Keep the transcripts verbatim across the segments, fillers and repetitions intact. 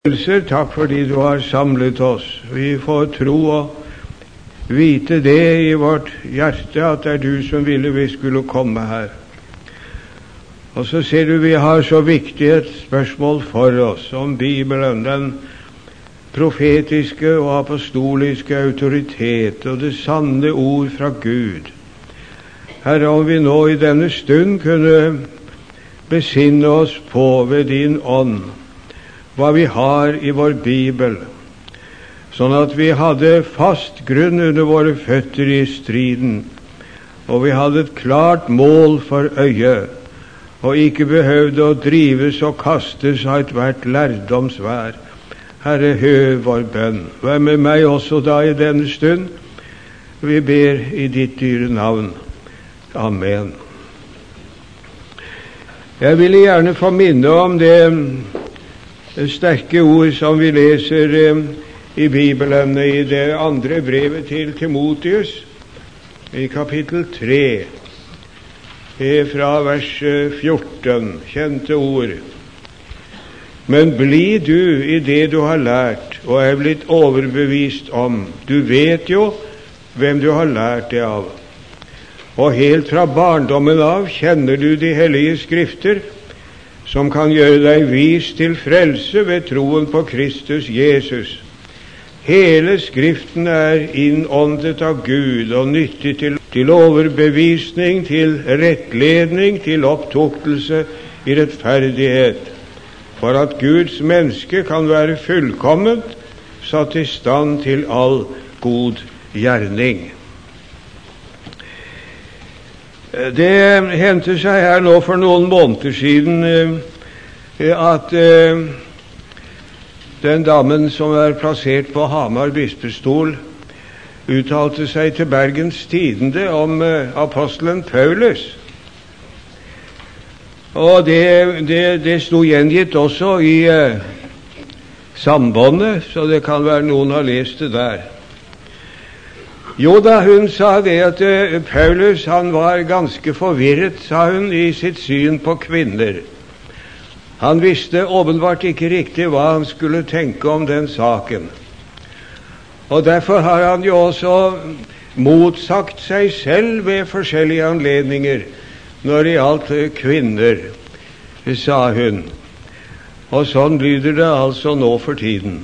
Takk fordi du har samlet oss. Vi får tro og vite det i vårt hjerte at det er du som ville vi skulle komme her. Og så ser du vi har så viktig et spørsmål for oss om Bibelen, den profetiske og apostoliske autoritet og det sanne ord fra Gud. Herre, om vi nå i denne stund kunne besinne oss på ved din ånd hva vi har i vår Bibel, sånn at vi hadde fast grunn under våre føtter i striden, og vi hadde et klart mål for øyet, og ikke behøvde å drives og kastes av et hvert lærdomsvær. Herre, hør vår bønn. Vær med meg også da i denne stund. Vi ber i ditt dyre navn. Amen. Jeg ville gjerne få minne om det sterke ord som vi leser eh, i Bibelen i det andre brevet til Timotheus i kapittel tre eh, fra vers fjorten, kjente ord. Men bli du i det du har lært og er blitt overbevist om. Du vet jo hvem du har lært det av. Og helt fra barndommen av kjenner du de hellige skrifter, som kan gjøre deg vis til frelse ved troen på Kristus Jesus. Hele Skriften er innåndet av Gud og nyttig til, til overbevisning, til rettledning, til opptuktelse i rettferdighet, for at Guds menneske kan være fullkomment, satt i stand til all god gjerning. Det hendte seg her nå for noen måneder siden at den damen som er plassert på Hamar bispestol uttalte seg til Bergens Tidende om apostelen Paulus. Og det, det, det sto gjengitt også i Sambåndet, så det kan være noen har lest det der. Jo da, hun sa det at uh, Paulus han var ganske forvirret, sa hun, i sitt syn på kvinner. Han visste åpenbart ikke riktig hva han skulle tenke om den saken. Og derfor har han jo også motsagt seg selv ved forskjellige anledninger når det gjaldt uh, kvinner, sa hun. Og sånn lyder det altså nå for tiden.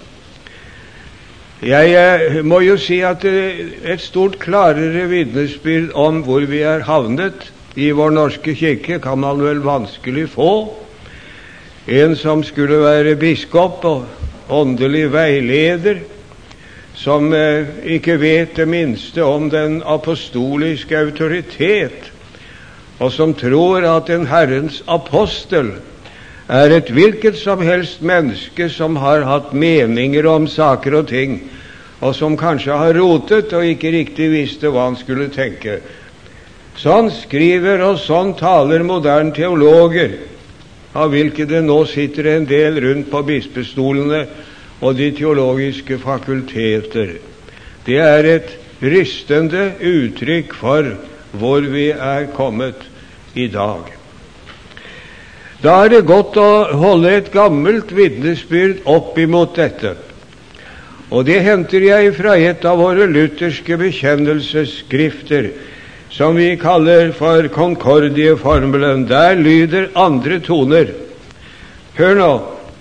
Jeg eh, må jo si at eh, et stort klarere vitnesbyrd om hvor vi er havnet i vår norske kirke kan man vel vanskelig få. En som skulle være biskop og åndelig veileder, som eh, ikke vet det minste om den apostoliske autoritet, og som tror at en Herrens apostel er et hvilket som helst menneske som har hatt meninger om saker og ting, og som kanskje har rotet og ikke riktig visste hva han skulle tenke. Sånn skriver og sånn taler moderne teologer, av hvilke det nå sitter en del rundt på bispestolene og de teologiske fakulteter. Det er et rystende uttrykk for hvor vi er kommet i dag. Da er det godt å holde et gammelt vitnesbyrd opp imot dette. Og det henter jeg fra et av våre lutherske bekjennelsesskrifter, som vi kaller for Concordieformelen. Der lyder andre toner. Hør nå.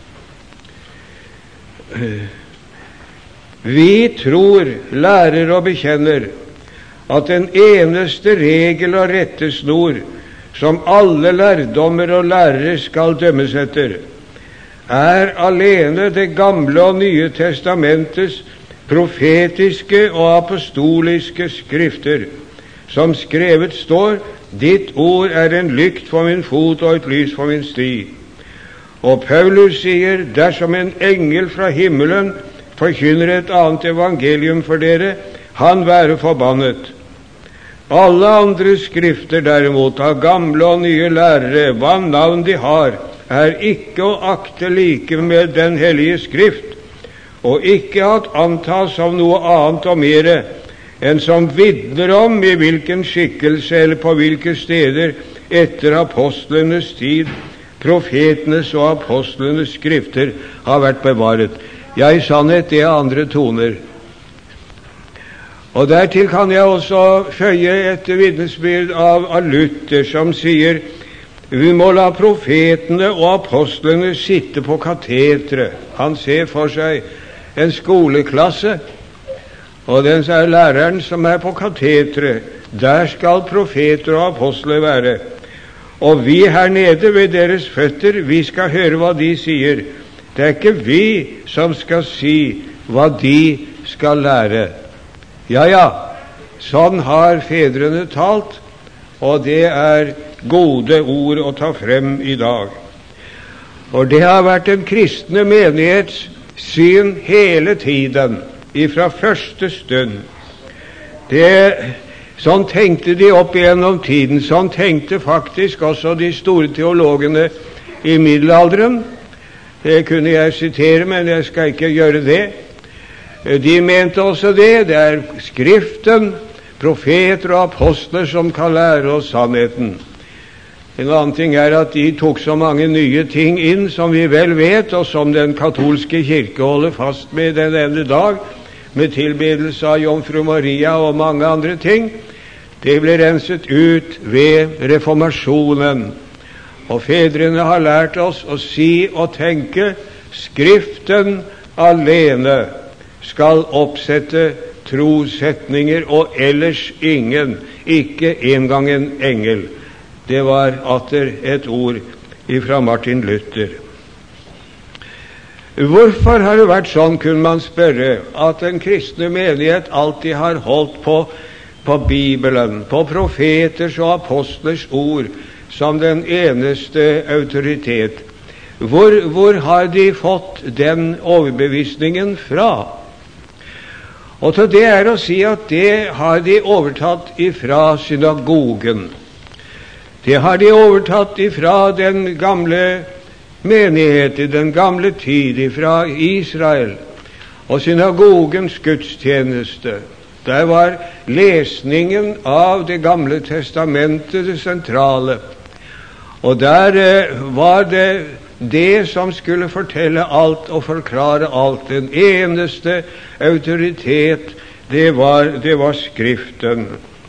Vi tror, lærer og bekjenner at den eneste regel og rettesnor som alle lærdommer og lærere skal dømmes etter, er alene Det gamle og nye testamentets profetiske og apostoliske skrifter, som skrevet står: ditt ord er en lykt for min fot og et lys for min sti. Og Paulus sier: dersom en engel fra himmelen forkynner et annet evangelium for dere, han være forbannet. Alle andre skrifter derimot, av gamle og nye lærere, hva navn de har, er ikke å akte like med den hellige skrift, og ikke at antas av noe annet og mere enn som vitner om i hvilken skikkelse eller på hvilke steder etter apostlenes tid profetenes og apostlenes skrifter har vært bevaret. Ja, i sannhet, det er andre toner. Og dertil kan jeg også føye et vitnesbyrd av, av Luther, som sier vi må la profetene og apostlene sitte på katetre. Han ser for seg en skoleklasse, og den er læreren som er på katetre. Der skal profeter og apostler være. Og vi her nede ved deres føtter, vi skal høre hva de sier. Det er ikke vi som skal si hva de skal lære. Ja, ja, sånn har fedrene talt, og det er gode ord å ta frem i dag. Og det har vært den kristne menighets syn hele tiden, ifra første stund. Det, sånn tenkte de opp gjennom tiden. Sånn tenkte faktisk også de store teologene i middelalderen. Det kunne jeg sitere, men jeg skal ikke gjøre det. De mente også det. Det er Skriften, profeter og apostler som kan lære oss sannheten. En annen ting er at de tok så mange nye ting inn som vi vel vet, og som den katolske kirke holder fast med den ene dag, med tilbedelse av Jomfru Maria og mange andre ting. Det ble renset ut ved reformasjonen. Og fedrene har lært oss å si og tenke Skriften alene skal oppsette trosetninger, og ellers ingen, ikke engang en engel. Det var atter et ord ifra Martin Luther. Hvorfor har det vært sånn, kunne man spørre, at den kristne menighet alltid har holdt på, på Bibelen, på profeters og apostlers ord, som den eneste autoritet? Hvor, hvor har de fått den overbevisningen fra? Og til det er å si at det har de overtatt ifra synagogen. Det har de overtatt ifra den gamle menighet, i den gamle tid, ifra Israel og synagogens gudstjeneste. Der var lesningen av det gamle testamentet det sentrale. Og der eh, var det det som skulle fortelle alt og forklare alt. Den eneste autoritet, det var, det var Skriften.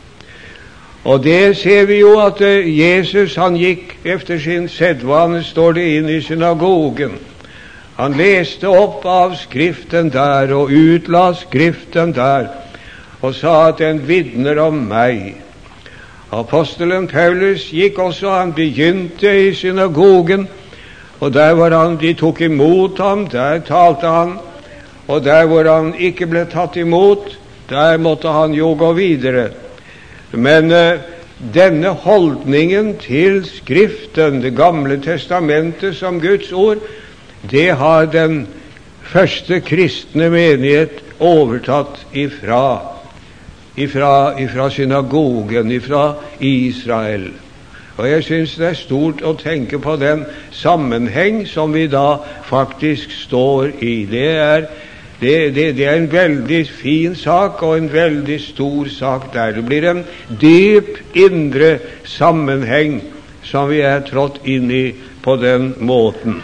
Og det ser vi jo at uh, Jesus, han gikk efter sin sedvane, står det inn i synagogen. Han leste opp av Skriften der, og utla Skriften der, og sa at den vitner om meg. Apostelen Paulus gikk også, han begynte i synagogen, og der hvor han, de tok imot ham, der talte han, og der hvor han ikke ble tatt imot, der måtte han jo gå videre. Men uh, denne holdningen til Skriften, det gamle testamentet som Guds ord, det har den første kristne menighet overtatt ifra, ifra, ifra synagogen, ifra Israel. Og jeg synes det er stort å tenke på den sammenheng som vi da faktisk står i. Det er, det, det, det er en veldig fin sak og en veldig stor sak der. Det blir en dyp indre sammenheng som vi er trådt inn i på den måten.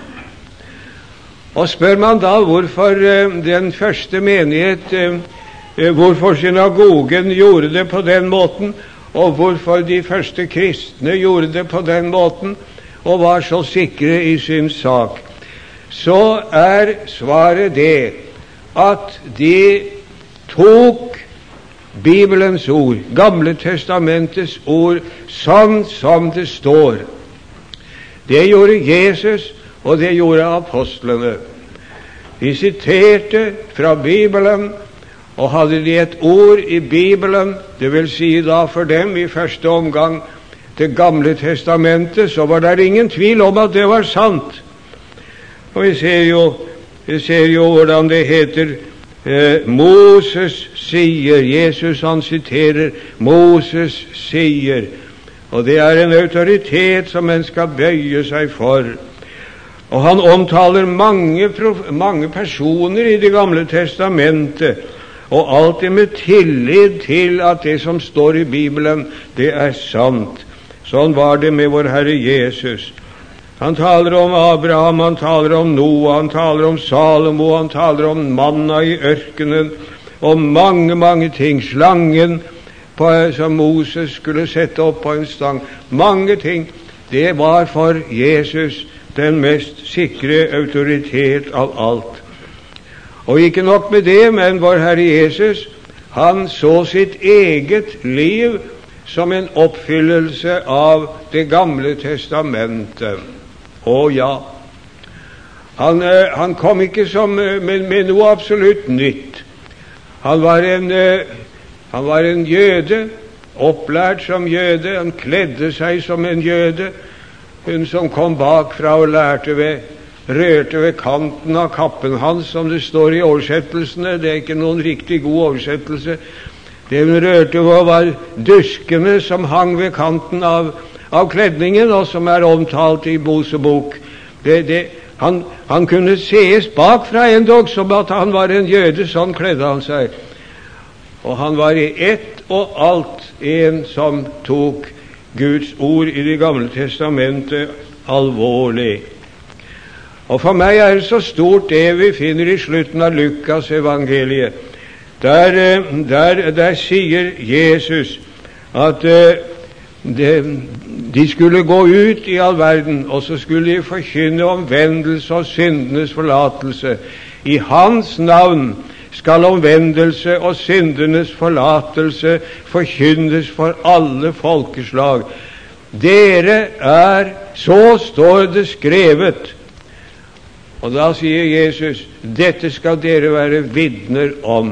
Og spør man da hvorfor uh, den første menighet, uh, uh, hvorfor synagogen gjorde det på den måten, og hvorfor de første kristne gjorde det på den måten og var så sikre i sin sak, så er svaret det at de tok Bibelens ord, Gamle testamentets ord, sånn som det står. Det gjorde Jesus, og det gjorde apostlene. De siterte fra Bibelen, og hadde de et ord i Bibelen, det vil si da for dem i første omgang det gamle testamentet, så var det ingen tvil om at det var sant. Og vi ser jo, vi ser jo hvordan det heter, eh, Moses sier, Jesus han siterer, Moses sier, og det er en autoritet som en skal bøye seg for. Og han omtaler mange, mange personer i det gamle testamentet, og alltid med tillit til at det som står i Bibelen, det er sant. Sånn var det med vår Herre Jesus. Han taler om Abraham, han taler om Noah, han taler om Salomo, han taler om manna i ørkenen, og mange, mange ting. Slangen på, som Moses skulle sette opp på en stang. Mange ting. Det var for Jesus den mest sikre autoritet av alt. Og ikke nok med det, men vår Herre Jesus, han så sitt eget liv som en oppfyllelse av Det gamle testamentet. Å ja, han, han kom ikke som, med, med noe absolutt nytt. Han var en, han var en jøde, opplært som jøde. Han kledde seg som en jøde. Hun som kom bakfra og lærte ved, rørte ved kanten av kappen hans, som det står i oversettelsene. Det er ikke noen riktig god oversettelse. Det hun rørte ved var duskene som hang ved kanten av, av kledningen, og som er omtalt i Mosebok. Det, det, han, han kunne sees bakfra endog som at han var en jøde, sånn kledde han seg. Og han var i ett og alt en som tok Guds ord i Det gamle testamentet alvorlig. Og for meg er det så stort det vi finner i slutten av Lukas evangeliet. Der, der, der sier Jesus at uh, de, de skulle gå ut i all verden, og så skulle de forkynne omvendelse og syndenes forlatelse. I hans navn skal omvendelse og syndenes forlatelse forkynnes for alle folkeslag. Dere er, så står det skrevet. Og da sier Jesus, dette skal dere være vitner om.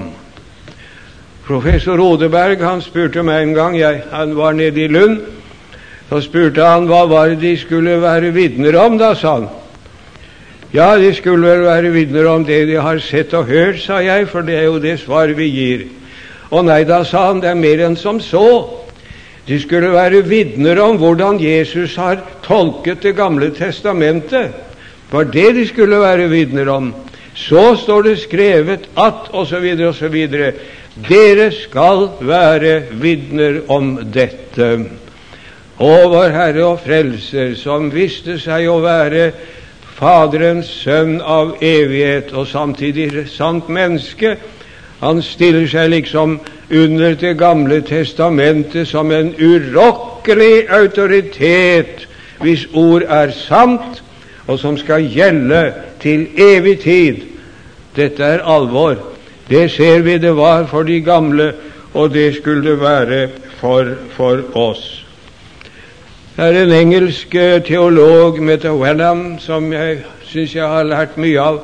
Professor Rodeberg, han spurte meg en gang, jeg, han var nede i Lund, så spurte han, hva var det de skulle være vitner om, da, sa han. Ja, de skulle vel være vitner om det de har sett og hørt, sa jeg, for det er jo det svar vi gir. Og nei, da, sa han, det er mer enn som så. De skulle være vitner om hvordan Jesus har tolket Det gamle testamentet. Var det de skulle være vitner om. Så står det skrevet at, og så videre, og så videre. Dere skal være vitner om dette. Og vår Herre og Frelser, som viste seg å være Faderens sønn av evighet og samtidig sant menneske, han stiller seg liksom under Det gamle testamentet som en urokkelig autoritet, hvis ord er sant, og som skal gjelde til evig tid. Dette er alvor. Det ser vi det var for de gamle, og det skulle det være for, for oss. Det er en engelsk teolog, Meta Wenham, som jeg synes jeg har lært mye av.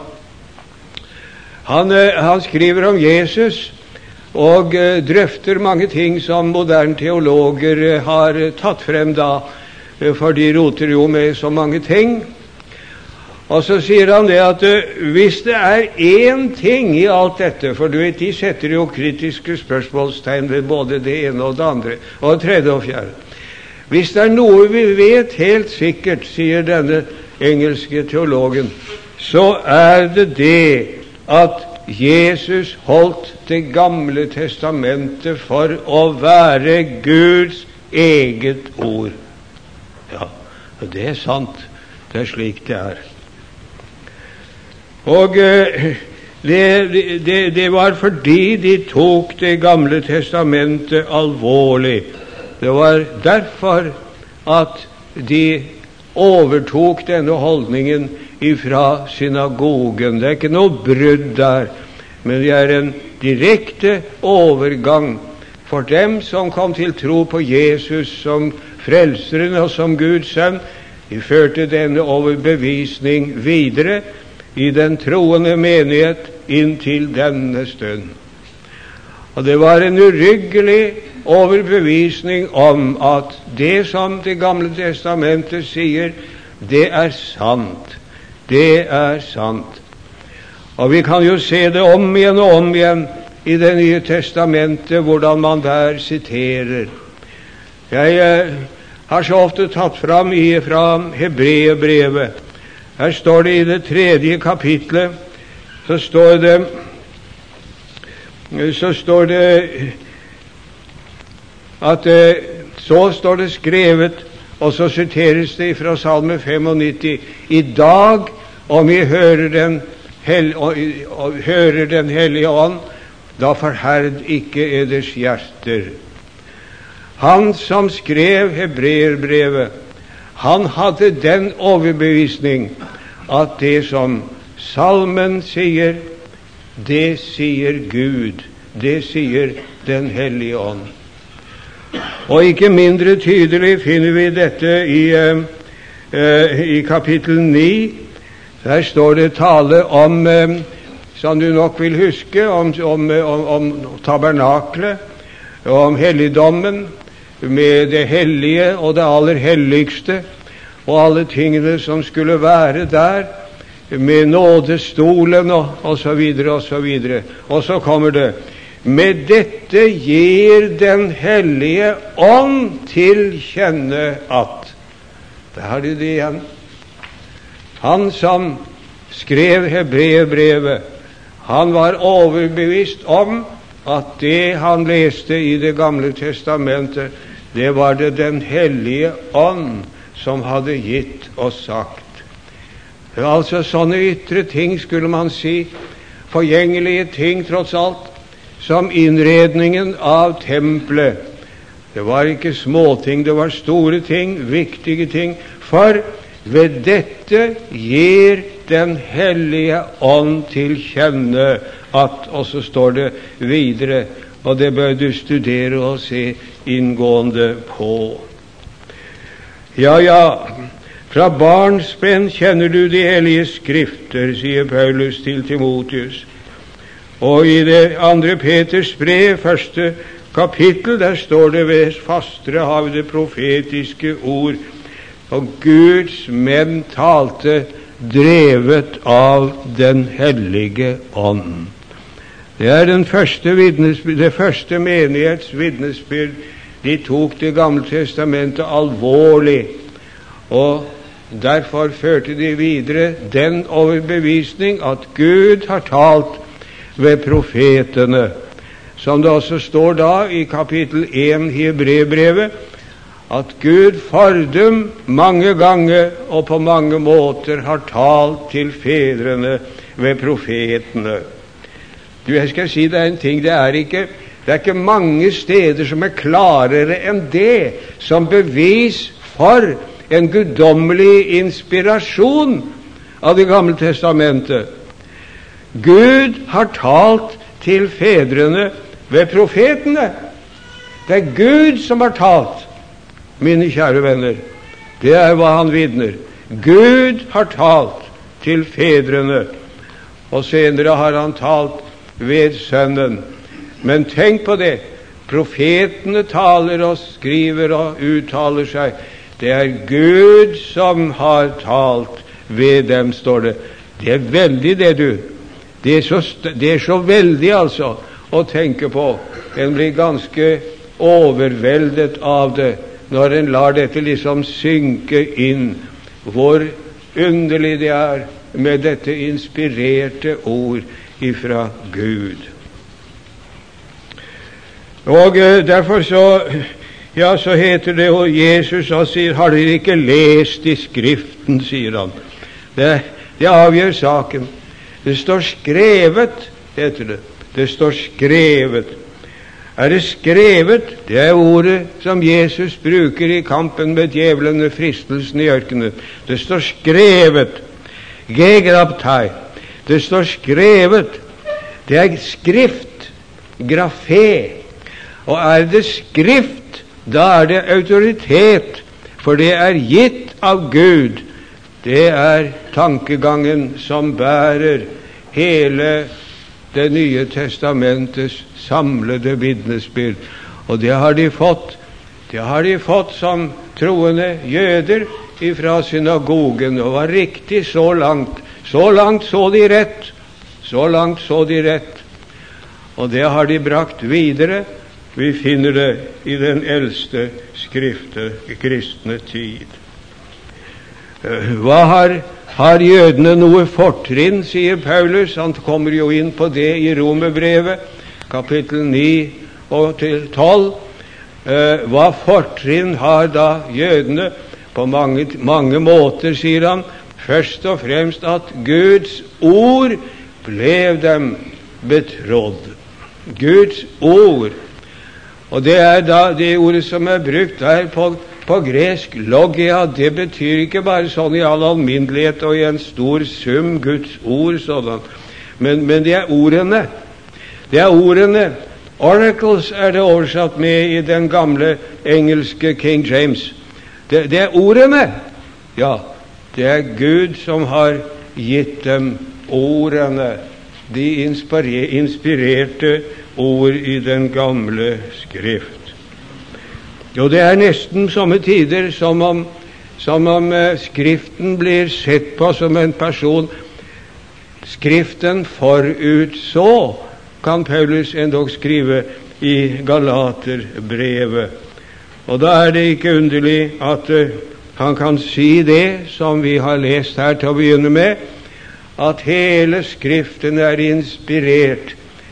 Han, han skriver om Jesus og drøfter mange ting som moderne teologer har tatt frem da, for de roter jo med så mange ting. Og så sier han det at hvis det er én ting i alt dette, for du vet, de setter jo kritiske spørsmålstegn ved både det ene og det andre, og det tredje og fjerde. Hvis det er noe vi vet helt sikkert, sier denne engelske teologen, så er det det at Jesus holdt Det gamle testamentet for å være Guds eget ord. Ja, det er sant. Det er slik det er. Og det, det, det var fordi de tok Det gamle testamentet alvorlig. Det var derfor at de overtok denne holdningen ifra synagogen. Det er ikke noe brudd der, men det er en direkte overgang for dem som kom til tro på Jesus som frelseren og som Guds sønn. De førte denne overbevisning videre i den troende menighet inntil denne stund. Og det var en uryggelig overbevisning om at det som Det gamle testamentet sier, det er sant. Det er sant. Og vi kan jo se det om igjen og om igjen i Det nye testamentet, hvordan man der siterer. Jeg eh, har så ofte tatt fram i fra Hebreerbrevet. Her står det i det tredje kapitlet, så står det, så står det at så står det skrevet Og så siteres det fra Salme femognitti: I dag, om I hører den, hel, og, og, hører den hellige ånd, da forherd ikke eders hjerter. Han som skrev Hebreerbrevet, han hadde den overbevisning at det som salmen sier, det sier Gud, det sier den hellige ånd. Og ikke mindre tydelig finner vi dette i, uh, i kapittel ni. Der står det tale om, uh, som du nok vil huske, om, om, om, om tabernaklet, om helligdommen, med det hellige og det aller helligste, og alle tingene som skulle være der, med nådestolen og, og så videre og så videre. Og så kommer det: med dette gir den hellige ånd til kjenne at. Der har de det igjen. Han som skrev Hebreerbrevet, han var overbevist om at det han leste i Det gamle testamentet, det var det den hellige ånd som hadde gitt og sagt. Det var altså sånne ytre ting, skulle man si, forgjengelige ting tross alt, som innredningen av tempelet. Det var ikke småting, det var store ting, viktige ting, for ved dette gir den hellige ånd til kjenne at, og så står det videre, og det bør du studere og se inngående på. Ja, ja, fra barnsben kjenner du de hellige skrifter, sier Paulus til Timotius. Og i det andre Peters brev, første kapittel, der står det: ved fastere har vi det profetiske ord, og Guds menn talte drevet av den hellige ånd. Det er den første vitnesbyrd, det første menighets vitnesbyrd. De tok Det gamle testamentet alvorlig, og derfor førte de videre den overbevisning at Gud har talt ved profetene, som det også står da i kapittel én i Hebreerbrevet, at Gud for dem mange ganger og på mange måter har talt til fedrene ved profetene. Du, jeg skal si deg en ting, det er ikke, det er ikke mange steder som er klarere enn det som bevis for en guddommelig inspirasjon av Det gamle testamentet. Gud har talt til fedrene ved profetene. Det er Gud som har talt, mine kjære venner. Det er hva han vitner. Gud har talt til fedrene, og senere har han talt ved Sønnen. Men tenk på det. Profetene taler og skriver og uttaler seg. Det er Gud som har talt ved dem, står det. Det er veldig det, du. Det er, så, det er så veldig, altså, å tenke på. En blir ganske overveldet av det når en lar dette liksom synke inn, hvor underlig det er med dette inspirerte ord ifra Gud. Og derfor så, ja, så heter det, og Jesus og sier: har dere ikke lest i Skriften, sier han. Det, det avgjør saken. Det står skrevet, heter det. Det står skrevet. Er det skrevet? Det er ordet som Jesus bruker i kampen med djevelen ved fristelsen i ørkenen. Det står skrevet. Gegraptai. Det står skrevet. Det er skrift. Grafé. Og er det skrift, da er det autoritet, for det er gitt av Gud. Det er tankegangen som bærer hele Det nye testamentets samlede vitnesbyrd. Og det har de fått. Det har de fått som troende jøder ifra synagogen, og var riktig så langt. Så langt så de rett. Så langt så de rett. Og det har de brakt videre. Vi finner det i den eldste skrifte, kristne tid. Hva har, har jødene noe fortrinn, sier Paulus. Han kommer jo inn på det i Romerbrevet, kapittel ni og til tolv. Eh, hva fortrinn har da jødene? På mange, mange måter, sier han, først og fremst at Guds ord ble dem betrodd. Guds ord. Og det er da det ordet som er brukt der på, på gresk logia. Det betyr ikke bare sånn i all alminnelighet og i en stor sum Guds ord sådan, men, men det er ordene. Det er ordene. Oracles er det oversatt med i den gamle engelske King James. Det, det er ordene. Ja, det er Gud som har gitt dem ordene, de inspirerte ord i den gamle skrift. Jo, det er nesten somme tider som om, som om eh, skriften blir sett på som en person. Skriften forutså, kan Paulus endog skrive i Galaterbrevet. Og da er det ikke underlig at uh, han kan si det som vi har lest her til å begynne med, at hele Skriften er inspirert,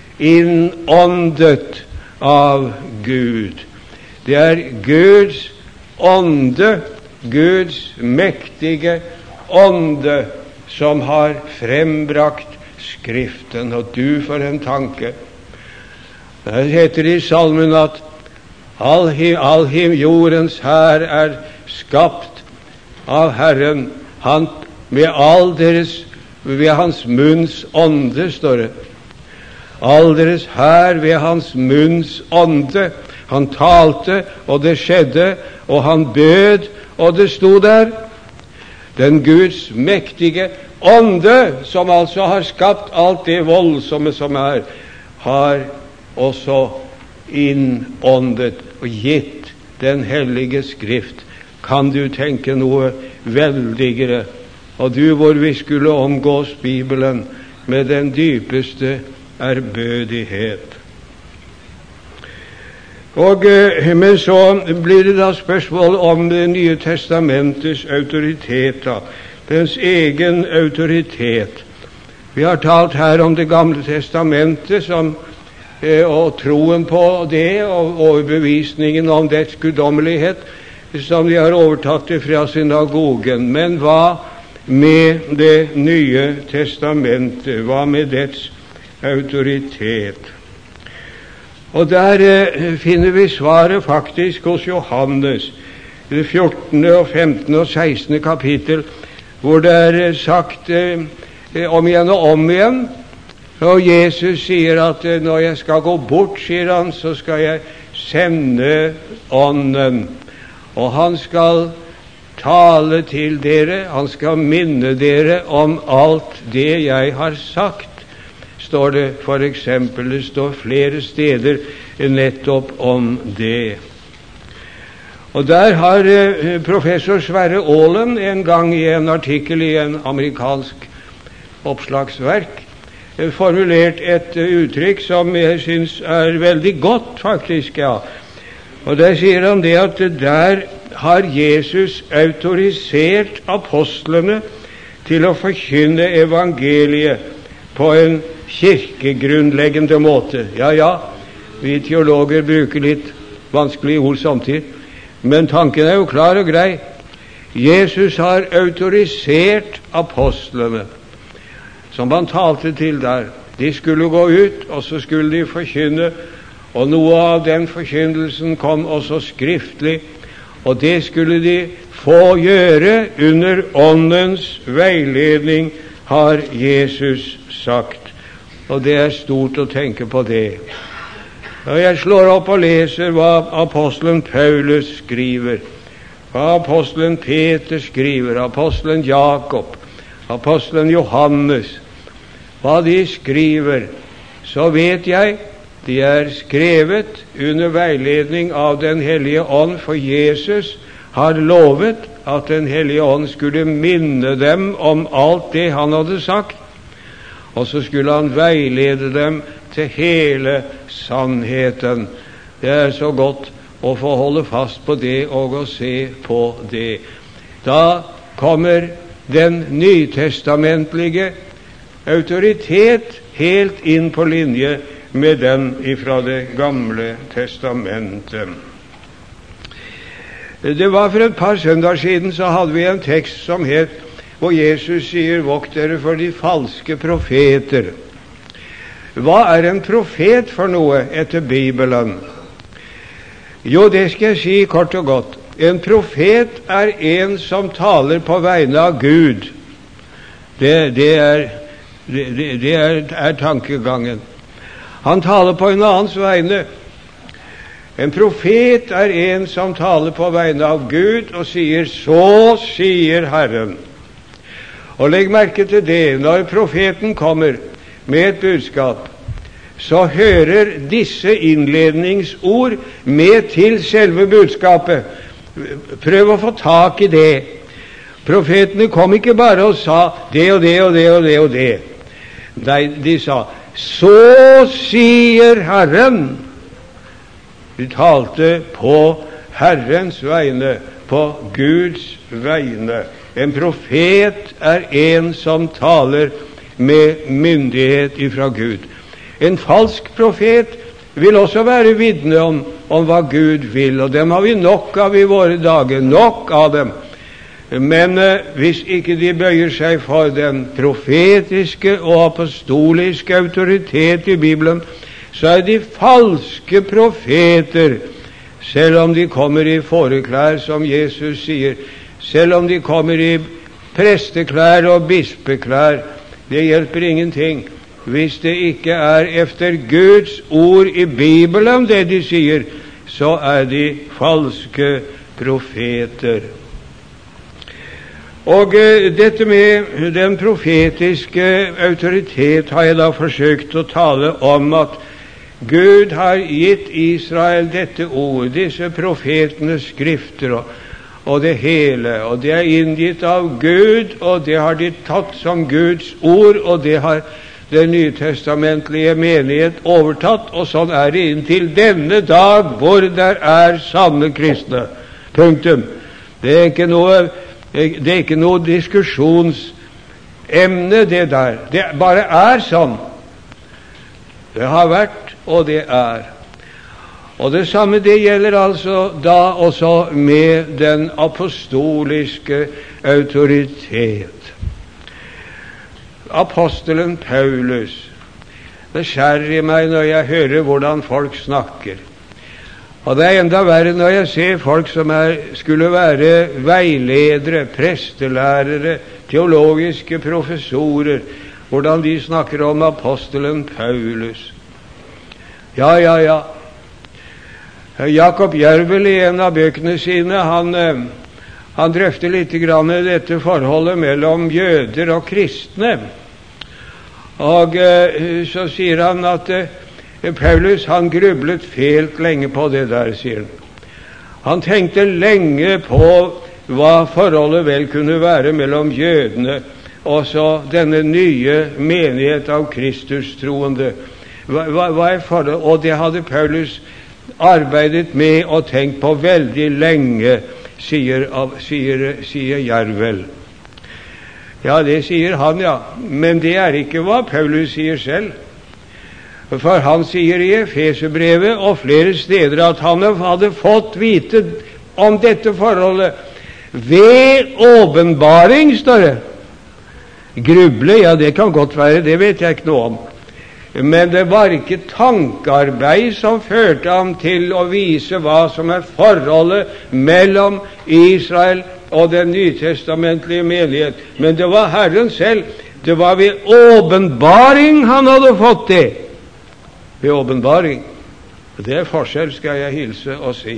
innåndet av Gud. Det er Guds ånde, Guds mektige ånde, som har frembrakt Skriften. Og du, for en tanke! Det heter i salmen at all, all jordens hær er skapt av Herren, han med all deres, ved hans munns ånde, står det. All deres hær ved hans munns ånde. Han talte, og det skjedde, og han bød, og det stod der. Den Guds mektige ånde, som altså har skapt alt det voldsomme som er, har også innåndet og gitt den hellige Skrift. Kan du tenke noe veldigere? Og du, hvor vi skulle omgås Bibelen med den dypeste ærbødighet. Og, men så blir det da spørsmål om Det nye testamentets autoritet, da. Dens egen autoritet. Vi har talt her om Det gamle testamentet som, eh, og troen på det, og overbevisningen om dets guddommelighet, som de har overtatt det fra synagogen. Men hva med Det nye testamentet? Hva med dets autoritet? Og der eh, finner vi svaret faktisk hos Johannes, i det fjortende og femtende og sekstende kapittel, hvor det er sagt eh, om igjen og om igjen. Og Jesus sier at eh, når jeg skal gå bort, sier han, så skal jeg sende Ånden, og han skal tale til dere, han skal minne dere om alt det jeg har sagt, står det for eksempel. Det står flere steder nettopp om det. Og der har eh, professor Sverre Aalen en gang i en artikkel i en amerikansk oppslagsverk eh, formulert et uh, uttrykk som jeg synes er veldig godt, faktisk, ja. Og der sier han det at der har Jesus autorisert apostlene til å forkynne evangeliet på en kirkegrunnleggende måte. Ja, ja, vi teologer bruker litt vanskelige ord samtidig, men tanken er jo klar og grei. Jesus har autorisert apostlene, som han talte til der. De skulle gå ut, og så skulle de forkynne, og noe av den forkynnelsen kom også skriftlig, og det skulle de få gjøre under Åndens veiledning, har Jesus sagt. Og det er stort å tenke på det. Og jeg slår opp og leser hva apostelen Paulus skriver, hva apostelen Peter skriver, apostelen Jakob, apostelen Johannes, hva de skriver, så vet jeg de er skrevet under veiledning av Den hellige ånd, for Jesus har lovet at Den hellige ånd skulle minne dem om alt det han hadde sagt, og så skulle han veilede dem til hele sannheten. Det er så godt å få holde fast på det og å se på det. Da kommer den nytestamentlige autoritet helt inn på linje med den ifra Det gamle testamentet. Det var for et par søndager siden, så hadde vi en tekst som het, hvor Jesus sier, vokt dere for de falske profeter. Hva er en profet for noe etter Bibelen? Jo, det skal jeg si kort og godt. En profet er en som taler på vegne av Gud. Det, det, er, det, det er, er tankegangen. Han taler på en annens vegne. En profet er en som taler på vegne av Gud og sier, så sier Herren. Og legg merke til det, når profeten kommer med et budskap, så hører disse innledningsord med til selve budskapet. Prøv å få tak i det. Profetene kom ikke bare og sa det og det og det og det og det. Nei, de sa, så sier Herren. De talte på Herrens vegne, på Guds vegne. En profet er en som taler med myndighet ifra Gud. En falsk profet vil også være vitne om, om hva Gud vil, og dem har vi nok av i våre dager, nok av dem. Men eh, hvis ikke de bøyer seg for den profetiske og apostoliske autoritet i Bibelen, så er de falske profeter, selv om de kommer i fåreklær, som Jesus sier, selv om de kommer i presteklær og bispeklær. Det hjelper ingenting hvis det ikke er efter Guds ord i Bibelen det de sier, så er de falske profeter. Og uh, dette med den profetiske autoritet har jeg da forsøkt å tale om, at Gud har gitt Israel dette ord, disse profetenes skrifter og, og det hele, og det er inngitt av Gud, og det har de tatt som Guds ord, og det har den nytestamentlige menighet overtatt, og sånn er det inntil denne dag hvor der er sanne kristne. Punktum. Det er ikke noe, det er ikke noe diskusjonsemne, det der. Det bare er sånn. Det har vært, og det er. Og det samme det gjelder altså da også med den apostoliske autoritet. Apostelen Paulus, det skjærer i meg når jeg hører hvordan folk snakker. Og det er enda verre når jeg ser folk som er, skulle være veiledere, prestelærere, teologiske professorer, hvordan de snakker om apostelen Paulus. Ja, ja, ja. Jakob Jervel i en av bøkene sine, han, han drøfter litt grann dette forholdet mellom jøder og kristne. Og uh, så sier han at uh, Paulus, han grublet fælt lenge på det der, sier han. Han tenkte lenge på hva forholdet vel kunne være mellom jødene og så denne nye menighet av Kristus-troende. Hva, hva, hva er forholdet? Og det hadde Paulus arbeidet med og tenkt på veldig lenge, sier, sier, sier Jervel. Ja, det sier han, ja. Men det er ikke hva Paulus sier selv. For han sier i Efeserbrevet og flere steder at han hadde fått vite om dette forholdet ved åpenbaring, står det. Gruble, ja, det kan godt være, det vet jeg ikke noe om. Men det var ikke tankearbeid som førte ham til å vise hva som er forholdet mellom Israel og den nytestamentlige menighet. Men det var Herren selv. Det var ved åpenbaring han hadde fått det. Ved åpenbaring. Det er forskjell, skal jeg hilse og si.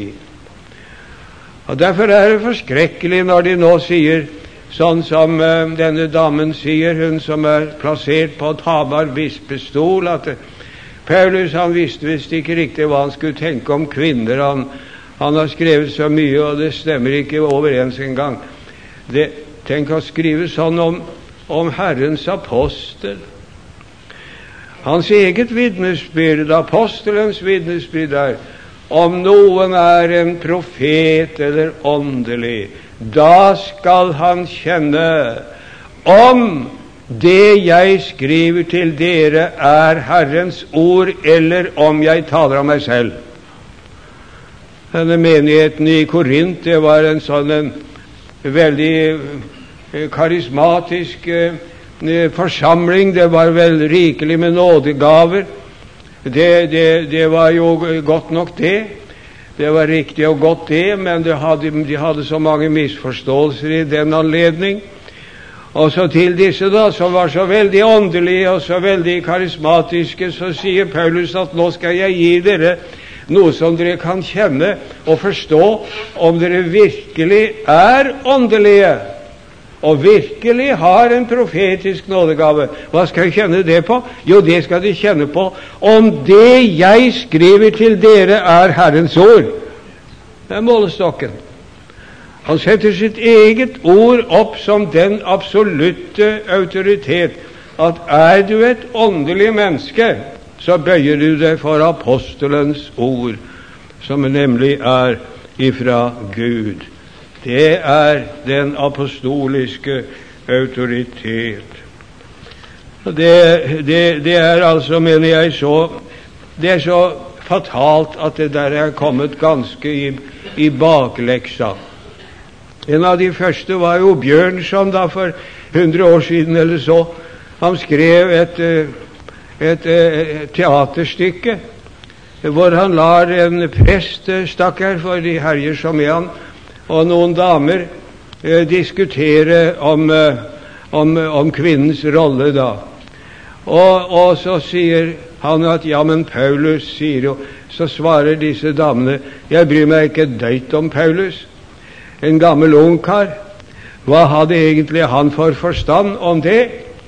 Og derfor er det forskrekkelig når de nå sier, sånn som uh, denne damen sier, hun som er plassert på Hamar bispestol, at uh, Paulus, han visste visst ikke riktig hva han skulle tenke om kvinner. Han, han har skrevet så mye, og det stemmer ikke overens en gang. Det, tenk å skrive sånn om, om Herrens apostel. Hans eget vitnesbyrd, apostelens vitnesbyrd er, om noen er en profet eller åndelig, da skal han kjenne om det jeg skriver til dere er Herrens ord, eller om jeg taler om meg selv. Denne menigheten i Korint, det var en sånn en veldig eh, karismatisk eh, forsamling. Det var vel rikelig med nådegaver. Det, det, det var jo godt nok det. Det var riktig og godt det, men det hadde, de hadde så mange misforståelser i den anledning. Og så til disse da, som var så veldig åndelige og så veldig karismatiske, så sier Paulus at nå skal jeg gi dere noe som dere kan kjenne og forstå om dere virkelig er åndelige og virkelig har en profetisk nådegave. Hva skal jeg kjenne det på? Jo, det skal de kjenne på om det jeg skriver til dere er Herrens ord. Det er målestokken. Han setter sitt eget ord opp som den absolutte autoritet, at er du et åndelig menneske, så bøyer du deg for apostelens ord, som nemlig er ifra Gud. Det er den apostoliske autoritet. Det, det, det er altså, mener jeg, så det er så fatalt at det der er kommet ganske i, i bakleksa. En av de første var jo Bjørnson, da for hundre år siden eller så. Han skrev et, et, et teaterstykke hvor han lar en prest, stakkar, for de herjer som er han, og noen damer eh, diskutere om, eh, om, om kvinnens rolle da. Og, og så sier han at ja, men Paulus sier jo, så svarer disse damene, jeg bryr meg ikke døyt om Paulus. En gammel ungkar, hva hadde egentlig han for forstand om det?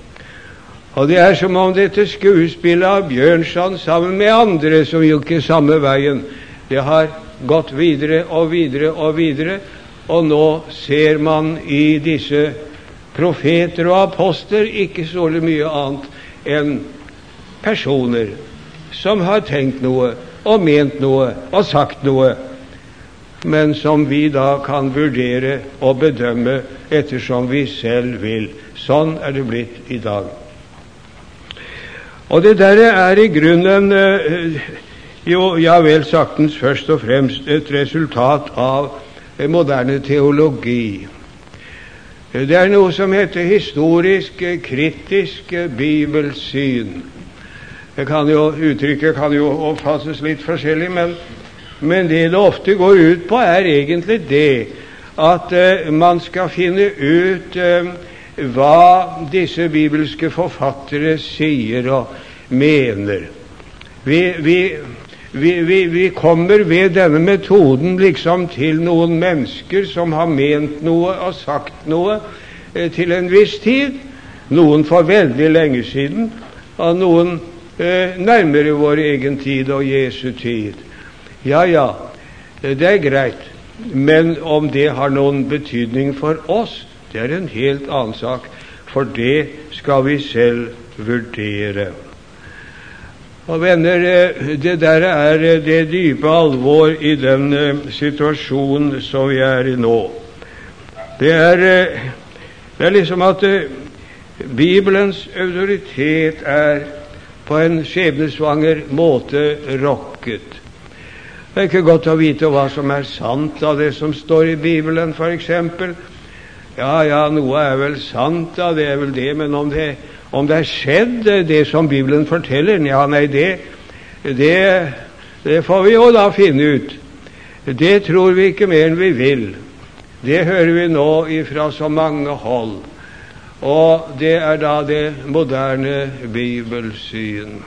Og det er som om dette skuespillet av Bjørnson sammen med andre som gikk i samme veien, det har gått videre og videre og videre, og nå ser man i disse profeter og apostler ikke så mye annet enn personer som har tenkt noe og ment noe og sagt noe, men som vi da kan vurdere og bedømme ettersom vi selv vil. Sånn er det blitt i dag. Og det der er i grunnen eh, jo, ja vel saktens først og fremst et resultat av eh, moderne teologi. Det er noe som heter historisk, eh, kritisk eh, bibelsyn. Det kan jo, uttrykket kan jo oppfattes litt forskjellig, men Men det det ofte går ut på, er egentlig det at uh, man skal finne ut uh, hva disse bibelske forfattere sier og mener. Vi, vi, vi, vi, vi kommer ved denne metoden liksom til noen mennesker som har ment noe og sagt noe uh, til en viss tid, noen for veldig lenge siden, og noen uh, nærmere vår egen tid og Jesu tid. Ja, ja, det er greit, men om det har noen betydning for oss, det er en helt annen sak, for det skal vi selv vurdere. Og venner, det der er det dype alvor i den situasjonen som vi er i nå. Det er, det er liksom at Bibelens autoritet er på en skjebnesvanger måte rokket. Det er ikke godt å vite hva som er sant av det som står i Bibelen, for eksempel. Ja, ja, noe er vel sant, ja, det er vel det, men om det, om det er skjedd, det som Bibelen forteller, ja, nei, det, det, det får vi jo da finne ut. Det tror vi ikke mer enn vi vil. Det hører vi nå ifra så mange hold. Og det er da det moderne bibelsyn.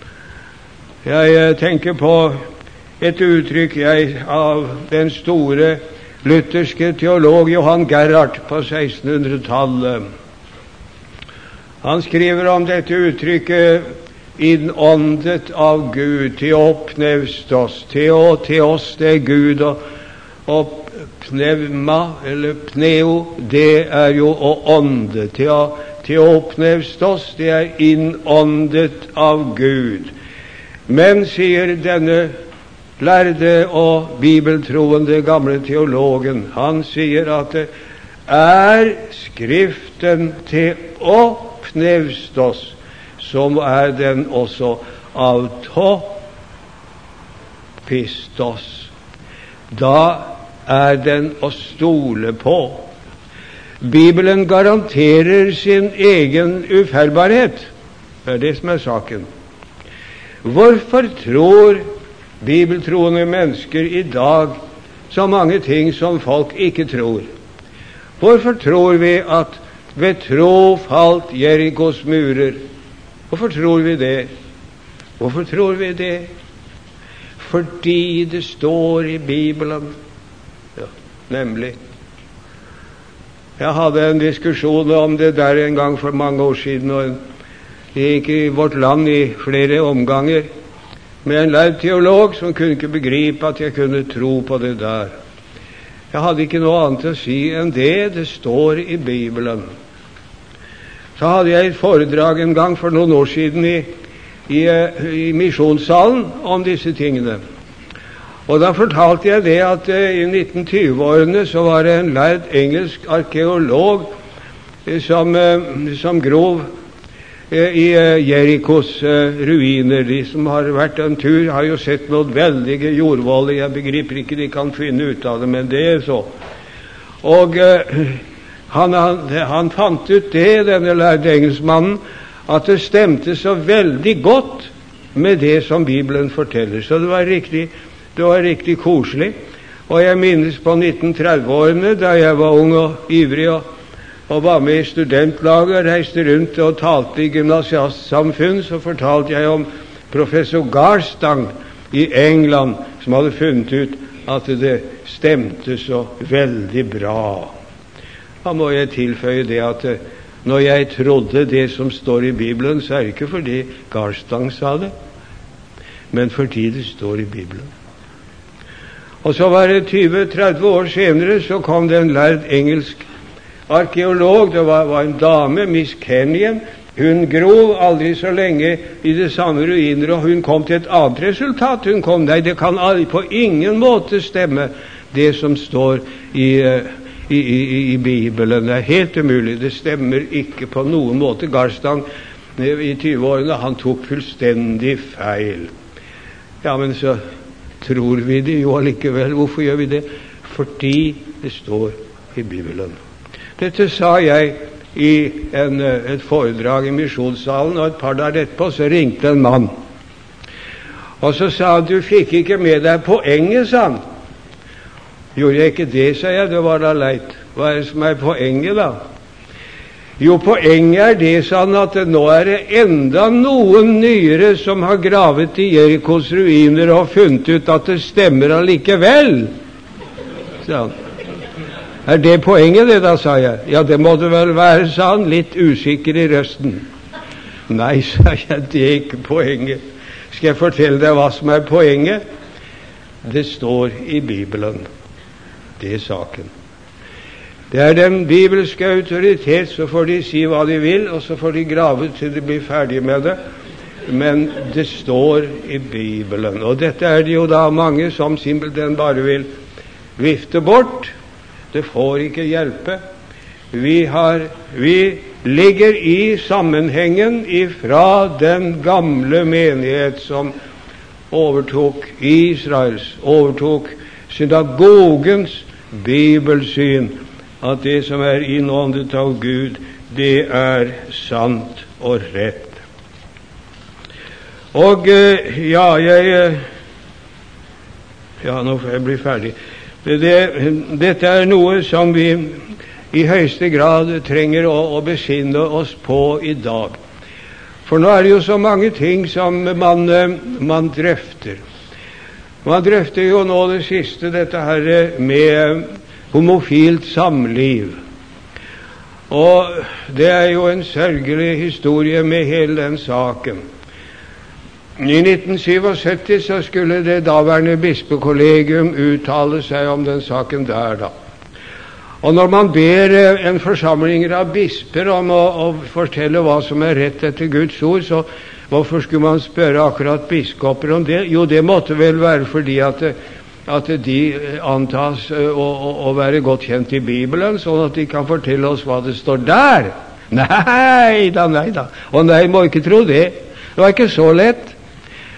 Jeg tenker på et uttrykk jeg av den store lutherske teolog Johan Gerhard på sekstenhundretallet. Han skriver om dette uttrykket innåndet av Gud, teopneustos. Teo, teos, det er Gud, og, og pneuma, eller pneo, det er jo å ånde. Teo, teopneustos, det er innåndet av Gud. Men, sier denne lærde og bibeltroende gamle teologen, han sier at det er Skriften teopneustos, som er den også av topistos. da er den å stole på. Bibelen garanterer sin egen ufeilbarhet. Det er det som er saken. Hvorfor tror bibeltroende mennesker i dag så mange ting som folk ikke tror? Hvorfor tror vi at ved tro falt Jerikos murer? Hvorfor tror vi det? Hvorfor tror vi det? Fordi det står i Bibelen. Ja, nemlig. Jeg hadde en diskusjon om det der en gang for mange år siden, og det gikk i vårt land i flere omganger, med en lærd teolog som kunne ikke begripe at jeg kunne tro på det der. Jeg hadde ikke noe annet å si enn det det står i Bibelen. Så hadde jeg et foredrag en gang for noen år siden i, i, i misjonssalen om disse tingene. Og da fortalte jeg det at uh, i nitten tjue-årene så var det en lærd engelsk arkeolog uh, som, uh, som grov uh, i uh, Jerikos uh, ruiner. De som har vært en tur har jo sett noen veldige jordvoller. Jeg begriper ikke de kan finne ut av det, men det er så. Og uh, han, han, han fant ut det, denne lærde engelskmannen, at det stemte så veldig godt med det som Bibelen forteller. Så det var riktig Det var riktig koselig. Og jeg minnes på nitten tretti-årene, da jeg var ung og ivrig og, og var med i studentlaget, reiste rundt og talte i gymnasiastsamfunn, så fortalte jeg om professor Garstang i England, som hadde funnet ut at det stemte så veldig bra. Da må jeg tilføye det at når jeg trodde det som står i Bibelen, så er det ikke fordi Garstang sa det, men fordi det står i Bibelen. Og så var det tjue til tretti år senere, så kom det en lærd engelsk arkeolog. Det var, var en dame, Miss Kenyon. Hun grov aldri så lenge i de samme ruiner, og hun kom til et annet resultat. Hun kom, nei, det kan aldri på ingen måte stemme, det som står i, i, i, i Bibelen. Det er helt umulig. Det stemmer ikke på noen måte. Garstang i tjue-årene, han tok fullstendig feil. Ja, men så tror vi det jo allikevel. Hvorfor gjør vi det? Fordi det står i Bibelen. Dette sa jeg i en, et foredrag i misjonssalen, og et par dager etterpå så ringte en mann. Og så sa han, du fikk ikke med deg poenget, sa han. Gjorde jeg ikke det, sa jeg, det var da leit. Hva er det som er poenget da? Jo, poenget er det, sa han, at nå er det enda noen nyere som har gravet i Jerikos ruiner og funnet ut at det stemmer allikevel, sa han. Er det poenget det da, sa jeg. Ja, det må det vel være, sa han, litt usikker i røsten. Nei, sa jeg, det er ikke poenget. Skal jeg fortelle deg hva som er poenget? Det står i Bibelen. Det er saken. Det er den bibelske autoritet, så får de si hva de vil, og så får de grave til de blir ferdige med det. Men det står i Bibelen, og dette er det jo da mange som simpelthen bare vil vifte bort. Det får ikke hjelpe. Vi, har, vi ligger i sammenhengen ifra den gamle menighet som overtok Israels, overtok synagogens bibelsyn, at det som er innåndet av Gud, det er sant og rett. Og ja, jeg ja, nå får jeg bli ferdig. Det, det, dette er noe som vi i høyeste grad trenger å, å besinne oss på i dag. For nå er det jo så mange ting som man, man drøfter. Man drøfter jo nå det siste, dette her med homofilt samliv. Og det er jo en sørgelig historie med hele den saken. I nitten syttisju så skulle det daværende bispekollegium uttale seg om den saken der da. Og når man ber en forsamling av bisper om å, å fortelle hva som er rett etter Guds ord, så hvorfor skulle man spørre akkurat biskoper om det? Jo, det måtte vel være fordi at at de antas å, å, å være godt kjent i Bibelen, sånn at de kan fortelle oss hva det står der. Nei da, nei da. Og nei, må ikke tro det. Det var ikke så lett.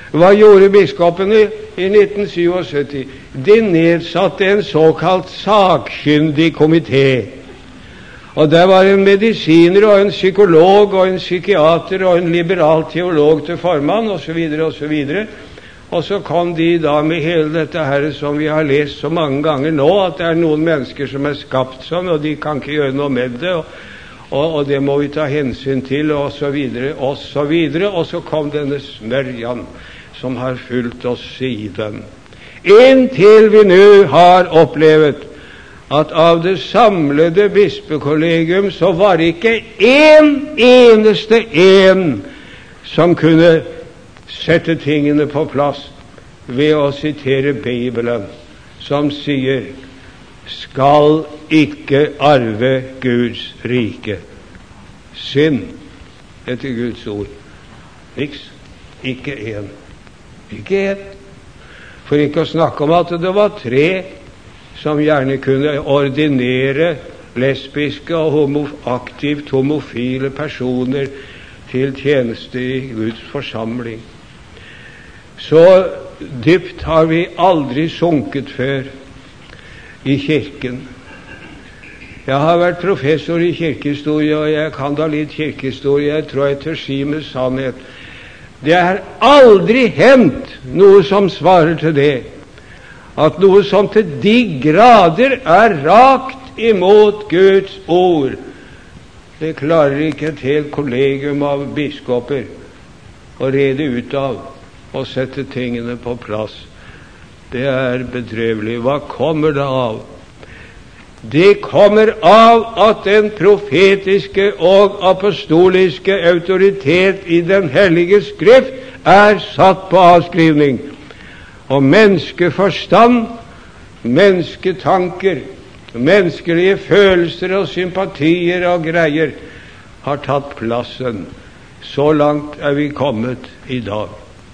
Hva gjorde biskopene i nitten syttisju? De nedsatte en såkalt sakkyndig komité. Og der var en medisiner og en psykolog og en psykiater og en liberal teolog til formann, osv., osv. Og så kom de da med hele dette her som vi har lest så mange ganger nå, at det er noen mennesker som er skapt sånn, og de kan ikke gjøre noe med det, og, og, og det må vi ta hensyn til, og så videre, og så videre. Og så kom denne smørjan som har fulgt oss siden. Inntil vi nå har opplevet at av det samlede bispekollegium så var ikke en eneste en som kunne sette tingene på plass ved å sitere Bibelen, som sier skal ikke arve Guds rike. Synd etter Guds ord. Niks. Ikke en. Ikke en. For ikke å snakke om at det var tre som gjerne kunne ordinere lesbiske og homo, aktivt homofile personer til tjeneste i Guds forsamling. Så dypt har vi aldri sunket før i kirken. Jeg har vært professor i kirkehistorie, og jeg kan da litt kirkehistorie. Jeg tror jeg tør si med sannhet. Det er aldri hendt noe som svarer til det, at noe som til de grader er rakt imot Guds ord, det klarer ikke et helt kollegium av biskoper å rede ut av og sette tingene på plass. Det er bedrøvelig. Hva kommer det av? Det kommer av at den profetiske og apostoliske autoritet i Den hellige Skrift er satt på avskrivning, og menneskeforstand, mennesketanker, menneskelige følelser og sympatier og greier har tatt plassen. Så langt er vi kommet i dag.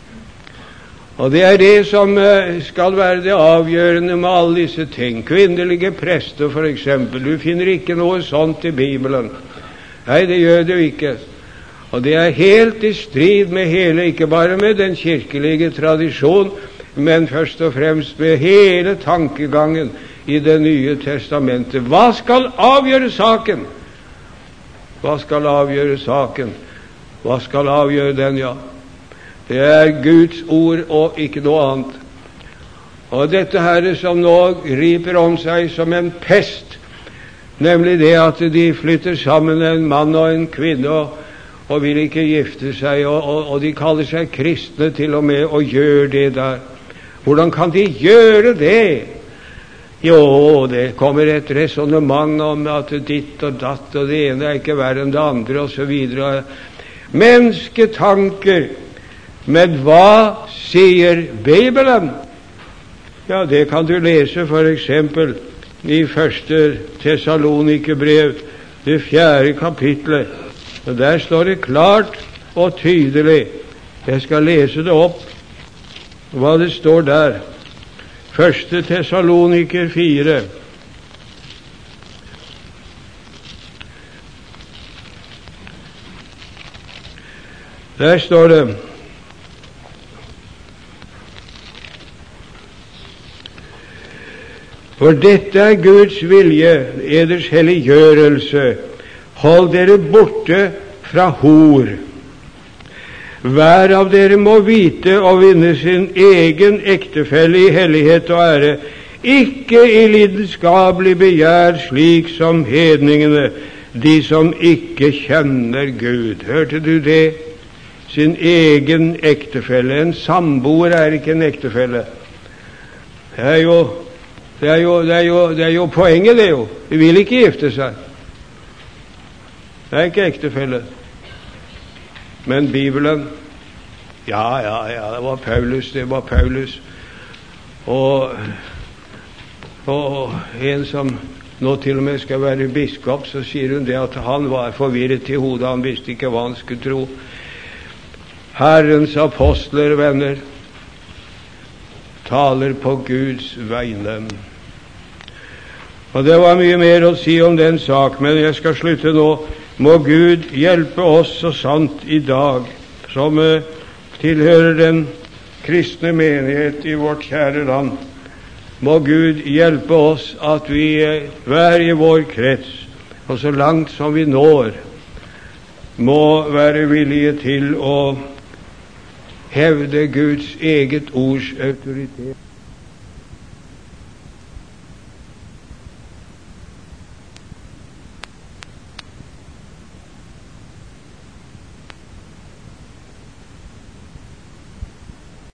Og det er det som skal være det avgjørende med alle disse ting. Kvinnelige prester, for eksempel. Du finner ikke noe sånt i Bibelen. Nei, det gjør du ikke. Og det er helt i strid med hele, ikke bare med den kirkelige tradisjon, men først og fremst med hele tankegangen i Det nye testamentet. Hva skal avgjøre saken? Hva skal avgjøre saken? Hva skal avgjøre den, ja? Det er Guds ord og ikke noe annet. Og dette her som nå griper om seg som en pest, nemlig det at de flytter sammen en mann og en kvinne og, og vil ikke gifte seg, og, og, og de kaller seg kristne til og med og gjør det der. Hvordan kan de gjøre det? Jo, det kommer et resonemang om at ditt og datt, og det ene er ikke verre enn det andre, og så videre. Mennesketanker. Men hva sier Bibelen? Ja, det kan du lese for eksempel i første Tessalonikerbrev, det fjerde kapitlet. Og der står det klart og tydelig. Jeg skal lese det opp, hva det står der. Første Tessaloniker fire. Der står det: For dette er Guds vilje, eders helliggjørelse. Hold dere borte fra hor. Hver av dere må vite å vinne sin egen ektefelle i hellighet og ære, ikke i lidenskapelig begjær, slik som hedningene, de som ikke kjenner Gud. Hørte du det? Sin egen ektefelle. En samboer er ikke en ektefelle. Det er jo Det er, jo, det, er jo, det er jo poenget, det jo. De vil ikke gifte seg. Det er ikke ektefelle. Men Bibelen, ja, ja, ja, det var Paulus, det var Paulus. Og, og en som nå til og med skal være biskop, så sier hun det at han var forvirret i hodet, han visste ikke hva han skulle tro. Herrens apostler, venner, taler på Guds vegne. Og det var mye mer å si om den sak, men jeg skal slutte nå. Må Gud hjelpe oss så sant i dag, som uh, tilhører den kristne menighet i vårt kjære land. Må Gud hjelpe oss at vi hver i vår krets, og så langt som vi når, må være villige til å hevde Guds eget ords autoritet.